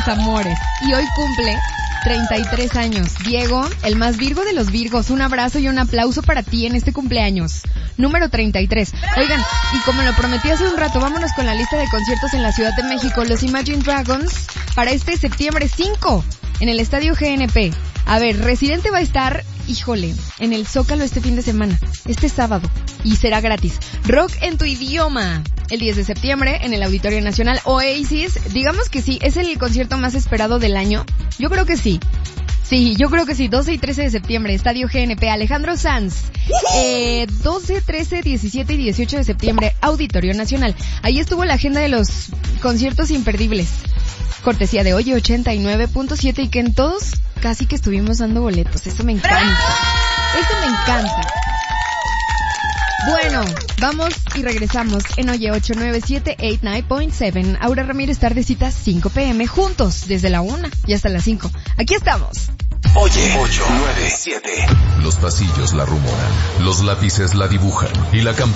mis amores. Y hoy cumple 33 años. Diego, el más virgo de los virgos. Un abrazo y un aplauso para ti en este cumpleaños. Número 33. Oigan, y como lo prometí hace un rato, vámonos con la lista de conciertos en la Ciudad de México. Los Imagine Dragons para este septiembre 5 en el Estadio GNP. A ver, Residente va a estar, híjole, en el Zócalo este fin de semana, este sábado, y será gratis. Rock en tu idioma, el 10 de septiembre en el Auditorio Nacional. Oasis, digamos que sí, es el concierto más esperado del año. Yo creo que sí. Sí, yo creo que sí, 12 y 13 de septiembre, Estadio GNP. Alejandro Sanz, 12, 13, 17 y 18 de septiembre, Auditorio Nacional. Ahí estuvo la agenda de los conciertos imperdibles. Cortesía de Oye 89.7 y que en todos casi que estuvimos dando boletos. Eso me encanta. Eso me encanta. Bueno, vamos y regresamos en Oye 897-89.7. Aura Ramírez, tardecita 5 p.m. juntos desde la 1 y hasta las 5. Aquí estamos. Oye 897. Los pasillos la rumoran, los lápices la dibujan y la campana